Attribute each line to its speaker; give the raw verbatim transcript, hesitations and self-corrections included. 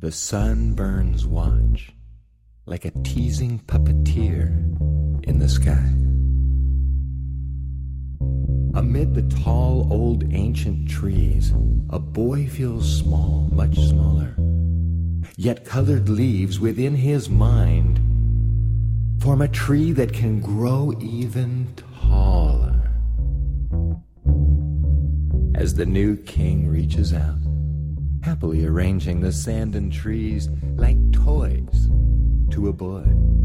Speaker 1: The sun burns watch like a teasing puppeteer in the sky. Amid the tall, old, ancient trees, a boy feels small, much smaller. Yet colored leaves within his mind form a tree that can grow even taller. As the new king reaches out, happily arranging the sand and trees like toys to a boy.